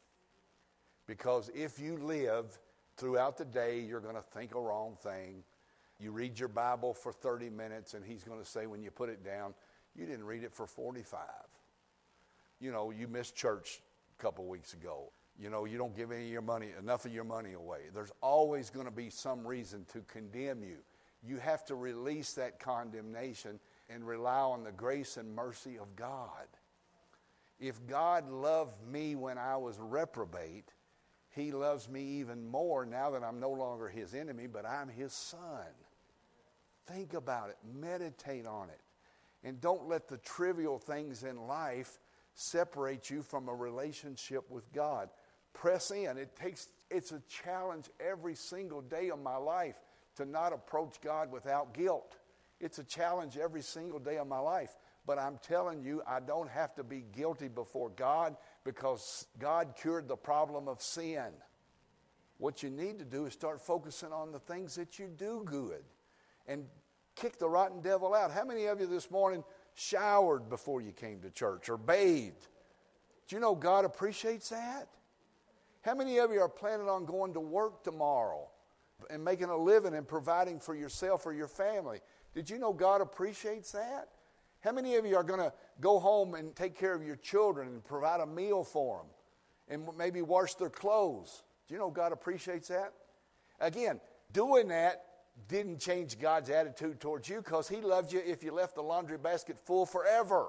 Because if you live throughout the day, you're going to think a wrong thing. You read your Bible for thirty minutes, and he's going to say when you put it down, you didn't read it for forty-five. You know, you missed church a couple weeks ago. You know, you don't give any of your money, enough of your money away. There's always going to be some reason to condemn you. You have to release that condemnation and rely on the grace and mercy of God. If God loved me when I was reprobate, he loves me even more now that I'm no longer his enemy, but I'm his son. Think about it. Meditate on it. And don't let the trivial things in life separate you from a relationship with God. Press in. It takes, it's a challenge every single day of my life to not approach God without guilt. It's a challenge every single day of my life. But I'm telling you, I don't have to be guilty before God because God cured the problem of sin. What you need to do is start focusing on the things that you do good and kick the rotten devil out. How many of you this morning showered before you came to church or bathed? Do you know God appreciates that? How many of you are planning on going to work tomorrow and making a living and providing for yourself or your family? Did you know God appreciates that? How many of you are going to go home and take care of your children and provide a meal for them and maybe wash their clothes? Do you know God appreciates that? Again, doing that didn't change God's attitude towards you because he loved you if you left the laundry basket full forever.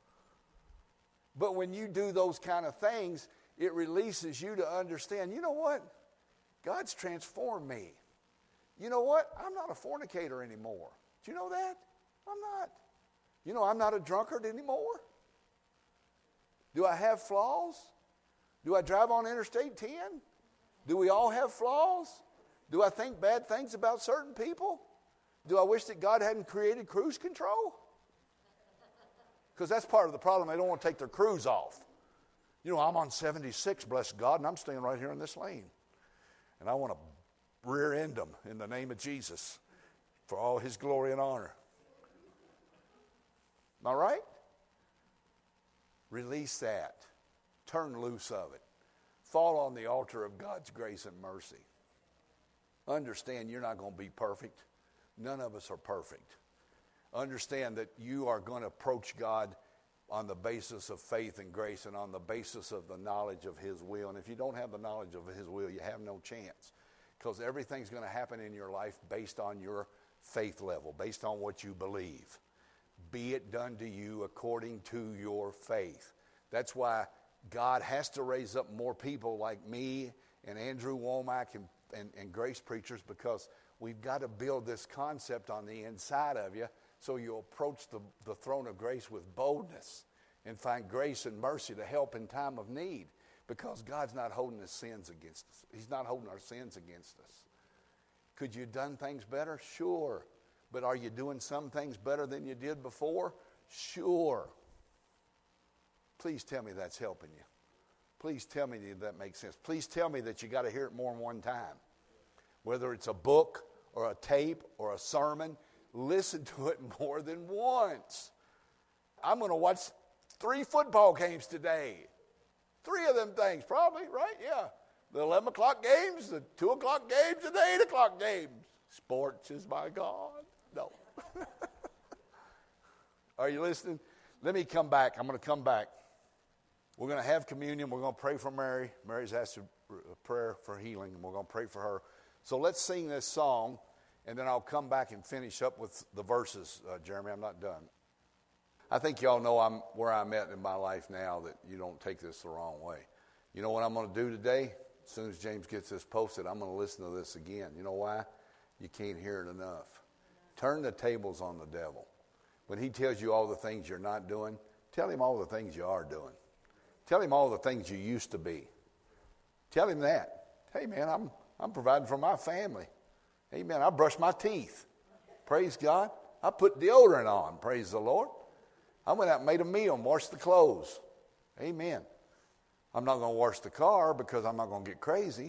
But when you do those kind of things, it releases you to understand, you know what? God's transformed me. You know what? I'm not a fornicator anymore. Do you know that? I'm not. You know, I'm not a drunkard anymore. Do I have flaws? Do I drive on Interstate ten? Do we all have flaws? Do I think bad things about certain people? Do I wish that God hadn't created cruise control? Because that's part of the problem. They don't want to take their cruise off. You know, I'm on seventy-six, bless God, and I'm staying right here in this lane. And I want to rear end them in the name of Jesus for all his glory and honor. Am I right? Release that. Turn loose of it. Fall on the altar of God's grace and mercy. Understand you're not going to be perfect. None of us are perfect. Understand that you are going to approach God on the basis of faith and grace and on the basis of the knowledge of his will. And if you don't have the knowledge of his will, you have no chance. Because everything's going to happen in your life based on your faith level, based on what you believe. Be it done to you according to your faith. That's why God has to raise up more people like me and Andrew Womack and, and, and grace preachers, because we've got to build this concept on the inside of you so you approach the, the throne of grace with boldness and find grace and mercy to help in time of need, because God's not holding his sins against us. He's not holding our sins against us. Could you have done things better? Sure. But are you doing some things better than you did before? Sure. Please tell me that's helping you. Please tell me that, that makes sense. Please tell me that you got to hear it more than one time. Whether it's a book or a tape or a sermon, listen to it more than once. I'm going to watch three football games today. Three of them things, probably, right? Yeah. The eleven o'clock games, the two o'clock games, and the eight o'clock games. Sports is my God. No. Are you listening? Let me come back. I'm going to come back. We're going to have communion. We're going to pray for Mary. Mary's asked a prayer for healing, and we're going to pray for her. So let's sing this song, and then I'll come back and finish up with the verses, uh, Jeremy. I'm not done. I think y'all know I'm where I'm at in my life now, that you don't take this the wrong way. You know what I'm going to do today? As soon as James gets this posted, I'm going to listen to this again. You know why? You can't hear it enough. Turn the tables on the devil. When he tells you all the things you're not doing, tell him all the things you are doing. Tell him all the things you used to be. Tell him that. Hey, man, I'm I'm providing for my family. Amen. I brush my teeth. Praise God. I put deodorant on. Praise the Lord. I went out and made a meal and washed the clothes. Amen. I'm not going to wash the car because I'm not going to get crazy.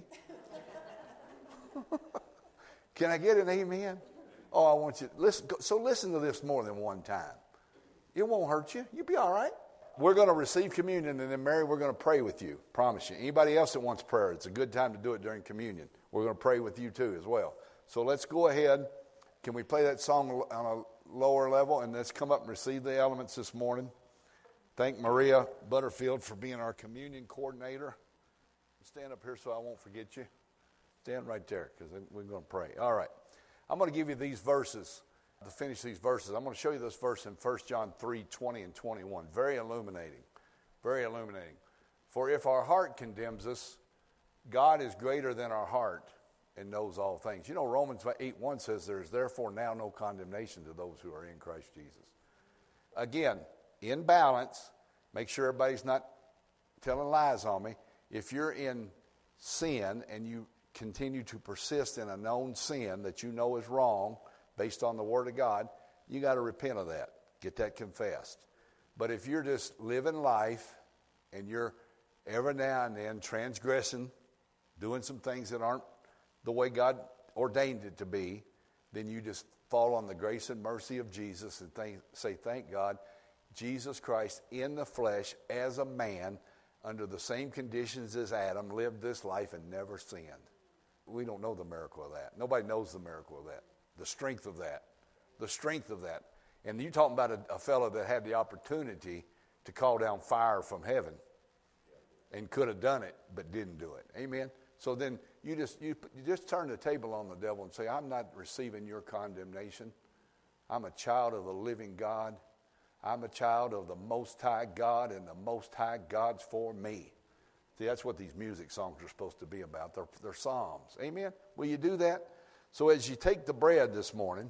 Can I get an amen? Oh, I want you to listen. So listen to this more than one time. It won't hurt you. You'll be all right. We're going to receive communion, and then, Mary, we're going to pray with you. Promise you. Anybody else that wants prayer, it's a good time to do it during communion. We're going to pray with you, too, as well. So let's go ahead. Can we play that song on a lower level, and let's come up and receive the elements this morning. Thank Maria Butterfield for being our communion coordinator. Stand up here so I won't forget you. Stand right there, because we're going to pray. All right. I'm going to give you these verses. To finish these verses, I'm going to show you this verse in First John three, twenty and twenty-one. Very illuminating. Very illuminating. For if our heart condemns us, God is greater than our heart and knows all things. You know, Romans eight one says, there is therefore now no condemnation to those who are in Christ Jesus. Again, in balance, make sure everybody's not telling lies on me. If you're in sin and you continue to persist in a known sin that you know is wrong, based on the Word of God, you got to repent of that. Get that confessed. But if you're just living life and you're every now and then transgressing, doing some things that aren't the way God ordained it to be, then you just fall on the grace and mercy of Jesus and think, say, thank God, Jesus Christ in the flesh as a man under the same conditions as Adam lived this life and never sinned. We don't know the miracle of that. Nobody knows the miracle of that. The strength of that. The strength of that. And you're talking about a, a fellow that had the opportunity to call down fire from heaven and could have done it, but didn't do it. Amen? So then you just you, you just turn the table on the devil and say, I'm not receiving your condemnation. I'm a child of the living God. I'm a child of the Most High God, and the Most High God's for me. See, that's what these music songs are supposed to be about. They're, they're psalms. Amen? Will you do that? So as you take the bread this morning,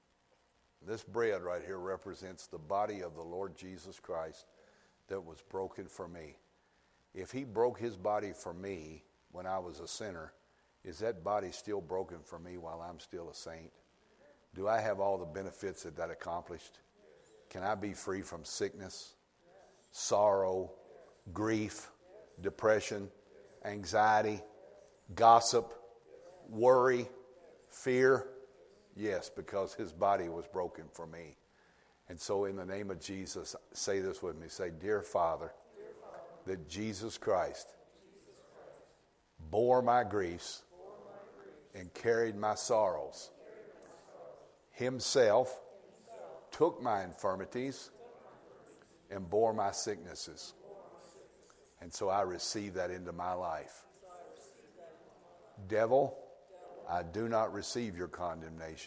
this bread right here represents the body of the Lord Jesus Christ that was broken for me. If he broke his body for me when I was a sinner, is that body still broken for me while I'm still a saint? Do I have all the benefits that that accomplished? Can I be free from sickness, sorrow, grief, depression, anxiety, gossip, worry, fear? Yes, because his body was broken for me. And so in the name of Jesus, say this with me. Say, Dear Father, Dear Father that Jesus Christ, Jesus Christ bore my griefs, bore my griefs and carried my sorrows. Carried my sorrows. Himself, Himself took my infirmities, took my infirmities and bore my sicknesses. Bore my sicknesses. And so I receive that into my life. So I receive that into my life. Devil, I do not receive your condemnation.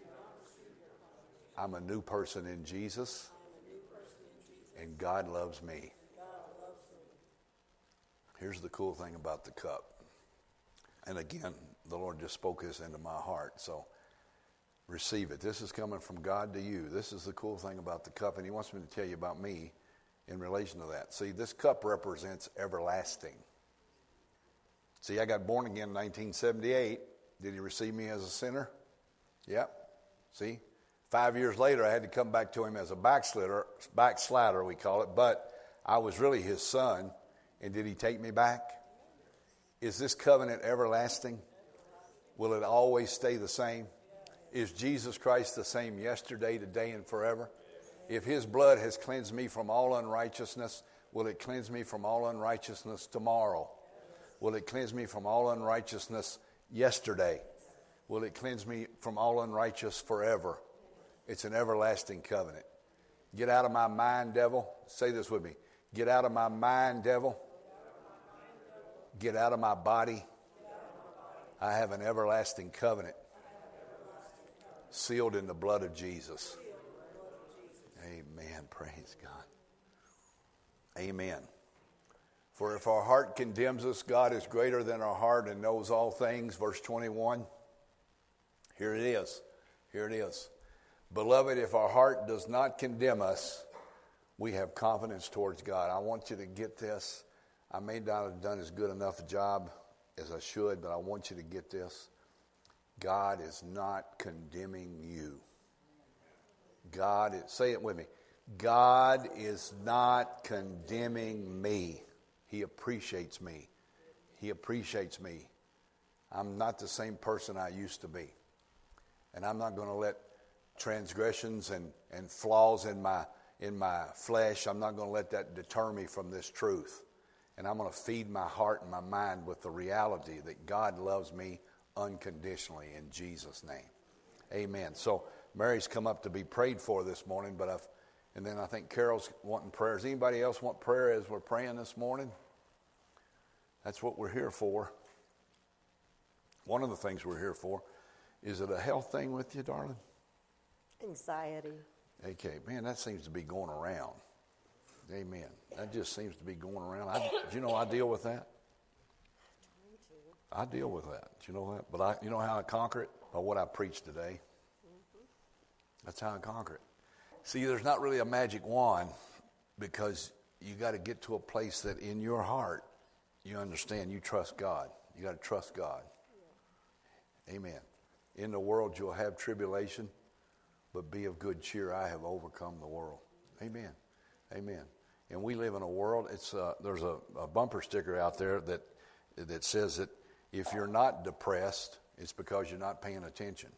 I'm a new person in Jesus, and God loves me. Here's the cool thing about the cup. And again, the Lord just spoke this into my heart, so receive it. This is coming from God to you. This is the cool thing about the cup, and he wants me to tell you about me in relation to that. See, this cup represents everlasting. See, I got born again in nineteen seventy-eight. Did he receive me as a sinner? Yep. See? Five years later, I had to come back to him as a backslider, backslider we call it, but I was really his son. And did he take me back? Is this covenant everlasting? Will it always stay the same? Is Jesus Christ the same yesterday, today, and forever? If his blood has cleansed me from all unrighteousness, will it cleanse me from all unrighteousness tomorrow? Will it cleanse me from all unrighteousness yesterday? Will it cleanse me from all unrighteous forever? It's an everlasting covenant. Get out of my mind, devil. Say this with me. Get out of my mind, devil. Get out of my body. I have an everlasting covenant sealed in the blood of Jesus. Amen. Praise God. Amen. For if our heart condemns us, God is greater than our heart and knows all things. Verse twenty-one. Here it is. Here it is. Beloved, if our heart does not condemn us, we have confidence towards God. I want you to get this. I may not have done as good enough a job as I should, but I want you to get this. God is not condemning you. God is, say it with me. God is not condemning me. He appreciates me. He appreciates me. I'm not the same person I used to be. And I'm not going to let transgressions and, and flaws in my in my flesh, I'm not going to let that deter me from this truth. And I'm going to feed my heart and my mind with the reality that God loves me unconditionally in Jesus' name. Amen. So Mary's come up to be prayed for this morning, but I've, and then I think Carol's wanting prayers. Anybody else want prayer as we're praying this morning? That's what we're here for. One of the things we're here for. Is it a health thing with you, darling? Anxiety. Okay, man, that seems to be going around. Amen. That just seems to be going around. I, do you know I deal with that? I deal with that. Do you know that? But I, you know how I conquer it? By what I preach today. Mm-hmm. That's how I conquer it. See, there's not really a magic wand because you got to get to a place that in your heart you understand you trust God. You got to trust God. Yeah. Amen. In the world you'll have tribulation, but be of good cheer. I have overcome the world. Amen. Amen. And we live in a world, it's uh, there's a, a bumper sticker out there that that says that if you're not depressed, it's because you're not paying attention.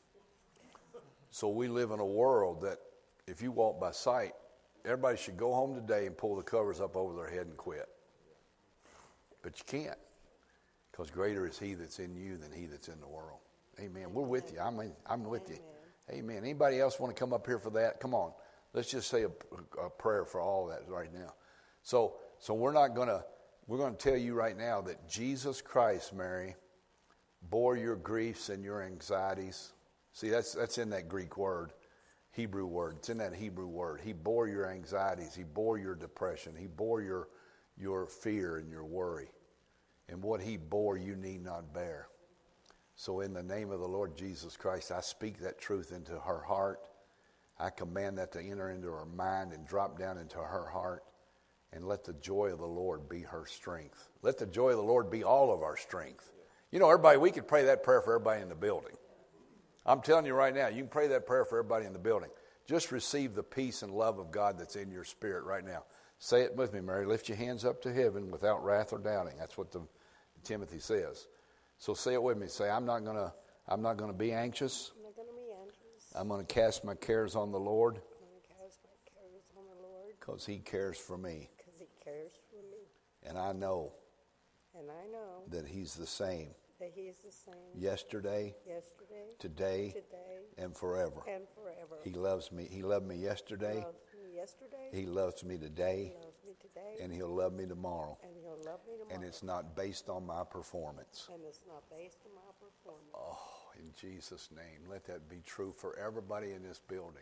So we live in a world that if you walk by sight, everybody should go home today and pull the covers up over their head and quit. But you can't, because greater is he that's in you than he that's in the world. Amen. We're with you. I'm, in, I'm with you. Amen. Anybody else want to come up here for that? Come on. Let's just say a, a prayer for all that right now. So, so we're not going to, we're going to tell you right now that Jesus Christ, Mary, bore your griefs and your anxieties. See, that's that's in that Greek word, Hebrew word. It's in that Hebrew word. He bore your anxieties. He bore your depression. He bore your your fear and your worry. And what he bore, you need not bear. So in the name of the Lord Jesus Christ, I speak that truth into her heart. I command that to enter into her mind and drop down into her heart. And let the joy of the Lord be her strength. Let the joy of the Lord be all of our strength. You know, everybody, we could pray that prayer for everybody in the building. I'm telling you right now, you can pray that prayer for everybody in the building. Just receive the peace and love of God that's in your spirit right now. Say it with me, Mary. Lift your hands up to heaven without wrath or doubting. That's what the Timothy says. So say it with me. Say, I'm not gonna, I'm not gonna be anxious. I'm not gonna be anxious. I'm gonna cast my cares on the Lord. I'm gonna cast my cares on the Lord. Because He cares for me. Because He cares for me. And I know. And I know. That He's the same. That He is the same. Yesterday. Yesterday. Today. Today. And forever. And forever. He loves me. He loved me yesterday. He loves me yesterday. He loves me today. He loves me today. And He'll love me tomorrow. And He'll love me tomorrow. And it's not based on my performance. And it's not based on my performance. Oh, in Jesus' name, let that be true for everybody in this building.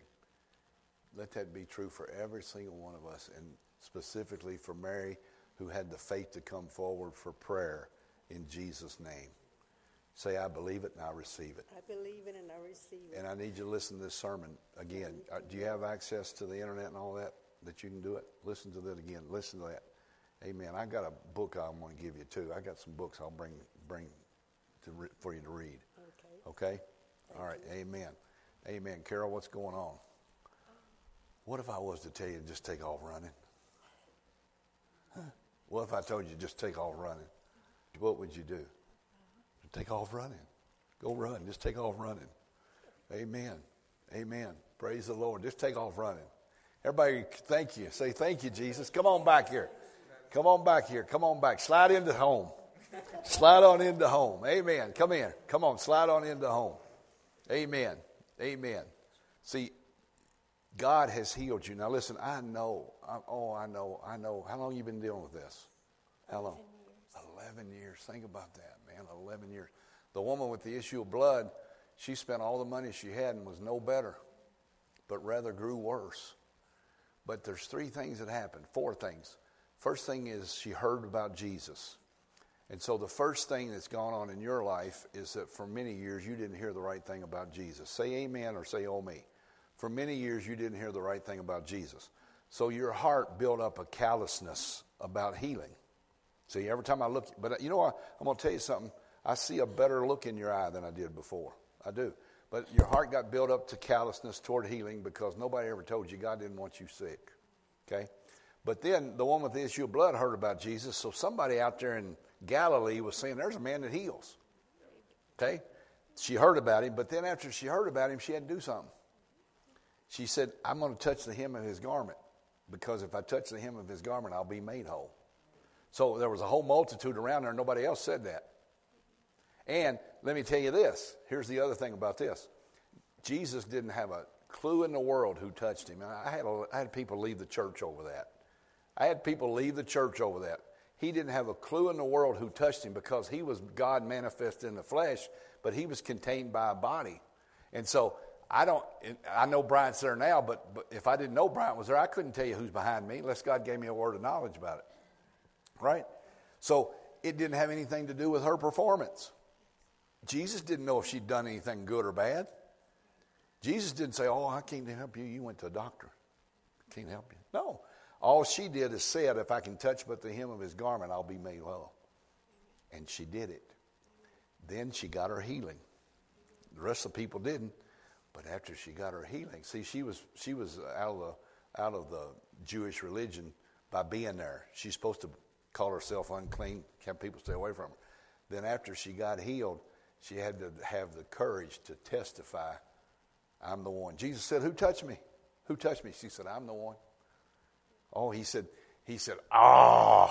Let that be true for every single one of us, and specifically for Mary, who had the faith to come forward for prayer in Jesus' name. Say, I believe it and I receive it. I believe it and I receive it. And I need you to listen to this sermon again. Uh, do you have access to the internet and all that, that you can do it? Listen to that again. Listen to that. Amen. I got a book I'm going to give you too. I got some books I'll bring bring to re- for you to read. Okay. Okay? Thank all right. You. Amen. Amen. Carol, what's going on? What if I was to tell you to just take off running? Huh? What if I told you to just take off running? What would you do? Take off running. Go run. Just take off running. Amen. Amen. Praise the Lord. Just take off running. Everybody, thank you. Say, thank you, Jesus. Come on back here. Come on back here. Come on back. Slide into home. Slide on into home. Amen. Come in. Come on. Slide on into home. Amen. Amen. See, God has healed you. Now listen, I know. I, oh, I know. I know. How long have you been dealing with this? How long? Eleven years. Think about that, man. Eleven years. The woman with the issue of blood, she spent all the money she had and was no better, but rather grew worse. But there's three things that happened. Four things. First thing is she heard about Jesus. And so the first thing that's gone on in your life is that for many years you didn't hear the right thing about Jesus. Say amen or say oh me. For many years, you didn't hear the right thing about Jesus. So your heart built up a callousness about healing. See, every time I look, but you know what? I'm going to tell you something. I see a better look in your eye than I did before. I do. But your heart got built up to callousness toward healing because nobody ever told you God didn't want you sick. Okay? But then the woman with the issue of blood heard about Jesus, so somebody out there in Galilee was saying, there's a man that heals. Okay? She heard about him, but then after she heard about him, she had to do something. She said, I'm going to touch the hem of his garment, because if I touch the hem of his garment, I'll be made whole. So there was a whole multitude around there, and nobody else said that. And let me tell you this. Here's the other thing about this. Jesus didn't have a clue in the world who touched him. And I had, a, I had people leave the church over that. I had people leave the church over that. He didn't have a clue in the world who touched him because he was God manifest in the flesh, but he was contained by a body. And so I don't, I know Bryant's there now, but, but if I didn't know Bryant was there, I couldn't tell you who's behind me unless God gave me a word of knowledge about it. Right? So it didn't have anything to do with her performance. Jesus didn't know if she'd done anything good or bad. Jesus didn't say, oh, I can't help you. You went to a doctor. I can't help you. No. All she did is said, if I can touch but the hem of his garment, I'll be made well. And she did it. Then she got her healing. The rest of the people didn't. But after she got her healing, see, she was she was out of the out of the Jewish religion by being there. She's supposed to call herself unclean, have people stay away from her. Then after she got healed, she had to have the courage to testify, I'm the one. Jesus said, who touched me? Who touched me? She said, I'm the one. Oh, he said, he said, ah.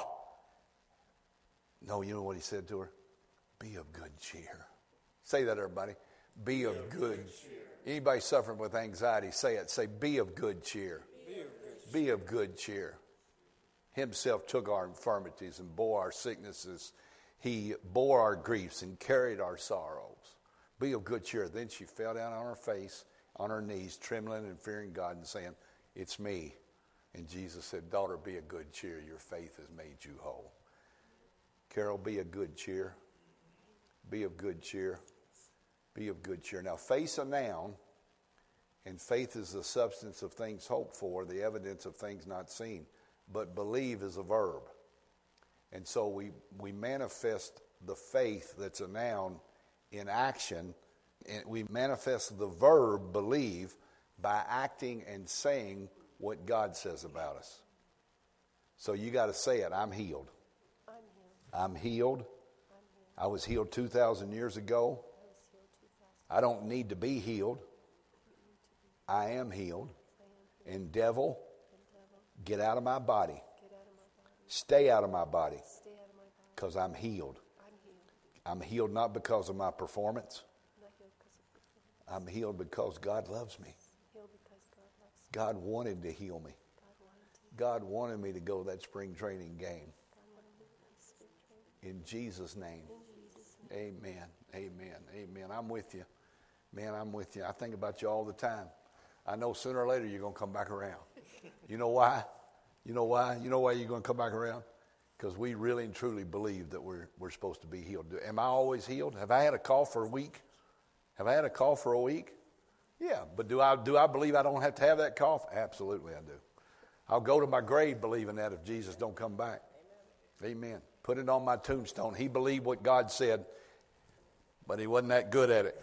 No, you know what he said to her? Be of good cheer. Say that, everybody. Be, be of, of good, good cheer. Anybody suffering with anxiety, say it. Say, be of good cheer. Be of good, be of good cheer. Himself took our infirmities and bore our sicknesses. He bore our griefs and carried our sorrows. Be of good cheer. Then she fell down on her face, on her knees, trembling and fearing God and saying, it's me. And Jesus said, daughter, be of good cheer. Your faith has made you whole. Carol, be of good cheer. Be of good cheer. Be of good cheer. Now, faith's a noun, and faith is the substance of things hoped for, the evidence of things not seen. But believe is a verb. And so we, we manifest the faith that's a noun in action, and we manifest the verb believe by acting and saying what God says about us. So you got to say it. I'm healed. I'm healed. I'm healed. I'm healed. I was healed two thousand years ago. I was healed two thousand. I don't need to be healed. I am healed. And devil, get out of my body. Get out of my body. Stay out of my body. Stay out of my body. Because I'm healed. I'm healed. I'm healed not because of my performance. Not healed because of performance. I'm healed because God loves me. Healed because God loves me. God wanted to heal me. God wanted to. God wanted me to go to that spring training game. God wanted me to go to spring training. In Jesus' name. In Jesus' name. Amen. Amen. Amen. I'm with you. Man, I'm with you. I think about you all the time. I know sooner or later you're going to come back around. You know why? You know why? You know why you're going to come back around? Because we really and truly believe that we're we're supposed to be healed. Am I always healed? Have I had a cough for a week? Have I had a cough for a week? Yeah, but do I do I believe I don't have to have that cough? Absolutely I do. I'll go to my grave believing that if Jesus don't come back. Amen. Amen. Put it on my tombstone. He believed what God said, but he wasn't that good at it.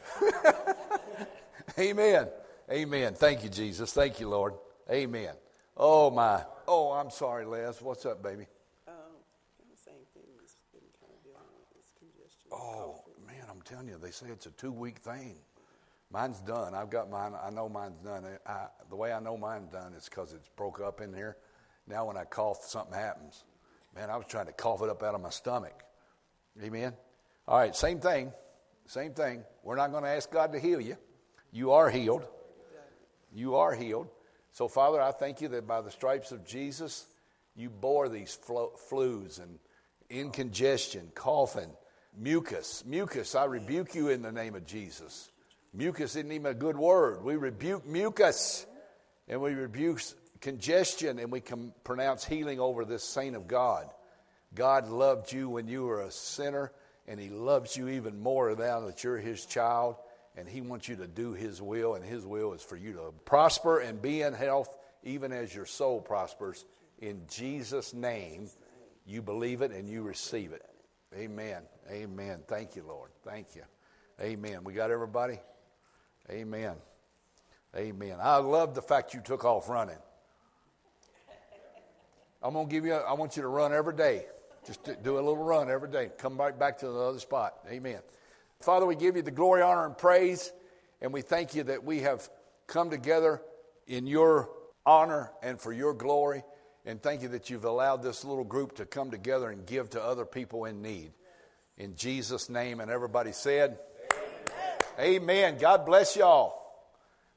Amen. Amen. Thank you, Jesus. Thank you, Lord. Amen. Oh, my. Oh, I'm sorry, Les. What's up, baby? Um, kind of same thing. He's been kind of dealing with this congestion. Oh, man, I'm telling you, they say it's a two-week thing. Mine's done. I've got mine. I know mine's done. I, the way I know mine's done is because it's broke up in here. Now when I cough, something happens. Man, I was trying to cough it up out of my stomach. Amen? All right, same thing. Same thing. We're not going to ask God to heal you. You are healed. You are healed. So, Father, I thank you that by the stripes of Jesus, you bore these flu- flus and incongestion, coughing, mucus. Mucus, I rebuke you in the name of Jesus. Mucus isn't even a good word. We rebuke mucus, and we rebuke congestion, and we can pronounce healing over this saint of God. God loved you when you were a sinner, and he loves you even more now that you're his child. and he wants you to do his will, and his will is for you to prosper and be in health, even as your soul prospers. In Jesus' name, you believe it and you receive it. Amen. Amen. Thank you, Lord. Thank you. Amen. We got everybody? Amen. Amen. I love the fact you took off running. I'm going to give you, a, I want you to run every day. Just do a little run every day. Come right back to the other spot. Amen. Father, we give you the glory, honor, and praise. And we thank you that we have come together in your honor and for your glory. And thank you that you've allowed this little group to come together and give to other people in need. In Jesus' name. And everybody said, Amen. Amen. God bless y'all.